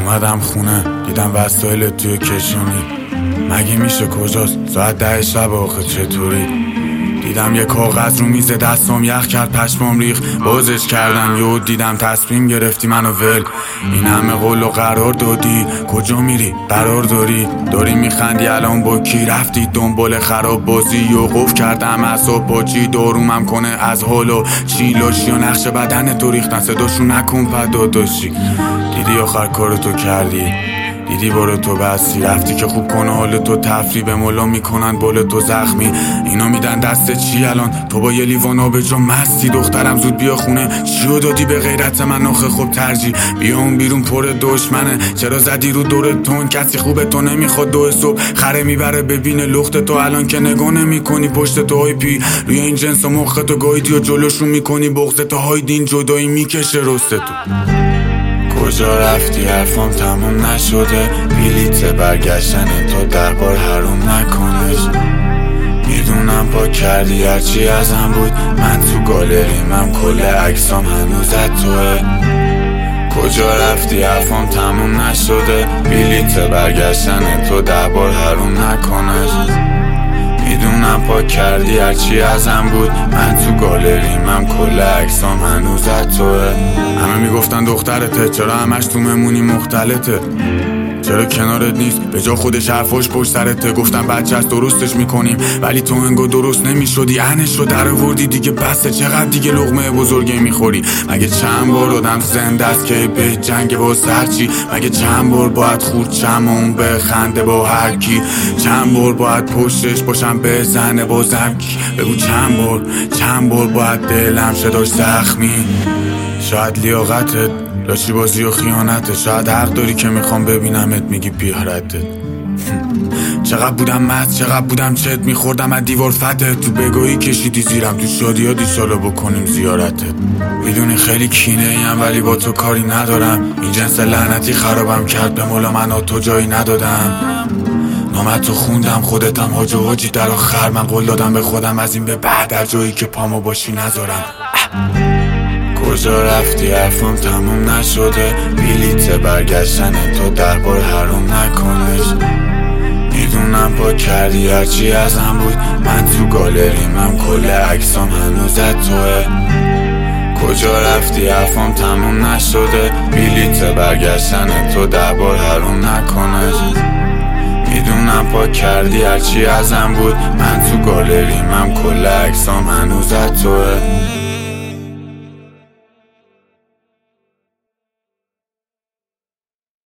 اومدم خونه دیدم وسایل توی کشونی. مگه میشه کجاست؟ ساعت 10 شب آخه چطوری؟ دیدم یه کاغذ رو میز دستم یخ کرد پشمام ریخ. بازش کردم یهو دیدم تصمیم گرفتی منو ول. این همه قول و قرار دادی کجا میری؟ قرار داری میخندی الان با کی رفتی دنبال خراب بازی و قف کردم اعصاب با چی دارومم کنه از حال و چی لاشی و نقش بدن تو ریختن صداشو نکن پدا داشتی. دیدی آخر کارتو کردی؟ دیدی بار تو بستی رفتی که خوب کنه حال تو تفریح به مولا میکنن بال تو زخمی. اینا میدن دست چی الان تو با یه لیوان آب جا مستی؟ دخترم زود بیا خونه چیو دادی به غیرت من آخه خوب ترجیح بیا اون بیرون پر دشمنه. چرا زدی رو دورتون کسی خوبه تو نمیخواد دو صبح خره میبره ببینه لخت تو الان که نگاه نمیکنی پشت تو های پی روی این جنس و مخ تو گایدی و جلوشون میکنی بغض تو های دین جدایی میکشه رست تو. کجا رفتی؟ حرفم تموم نشده بلیت برگشتن تو 10 بار حروم نکنش. میدونم پا کردی هرچی ازم بود من تو گالریمم کل عکسام هنوزت توه. کجا رفتی؟ حرفم تموم نشده بلیت برگشتن تو 10 بار حروم نکنش. میدونم پا کردی هرچی ازم بود من تو گالریمم کل عکسام هنوزت توه. همه میگفتن دخترته چرا همش تو ممونی مختلطه چرا کنارت نیست به جا خودش حرفاش پشت سرته. گفتم بچه هست درستش میکنیم ولی تو انگار درست نمیشدی عنش رو در آوردی دیگه بسه چقدر دیگه لقمه بزرگی میخوری؟ مگه چند بار آدم زنده است که به جنگ با سرچی؟ مگه چند بار باید خورد چمون به خنده با هر کی؟ چند بار باید پشتش باشم به زنه بازم کی؟ بگو چند بار باید دلم شه داشت زخمی؟ شاید لیاقتت لاشی بازی و خیانته شاید حق داری که میخوام ببینمت میگی بیارتت. چقدر بودم مست چقدر بودم چت میخوردم از دیوار فتت تو بگاهی کشیدی زیرم تو شادی ها دیشالا بکنیم زیارتت. میدونی خیلی کینه ایم ولی با تو کاری ندارم این جنس لعنتی خرابم کرد به مولا من تو جایی ندادم. نامت تو خوندم خودتم حاج و حاجی در آخر من قول دادم به خودم از این به بعد در جایی که پامو باشی نذارم. کجا رفتی؟ حرفم تموم نشده بلیت برگشتن تو 10 بار حروم نکنش. میدونم پا کردی هرچی ازم بود من تو گالریمم کل عکسام هنوزت توه. کجا رفتی؟ حرفم تموم نشده بلیت برگشتن تو 10 بار حروم نکنش. میدونم پا کردی هرچی ازم بود من تو گالریمم کل عکسام هنوزت توه.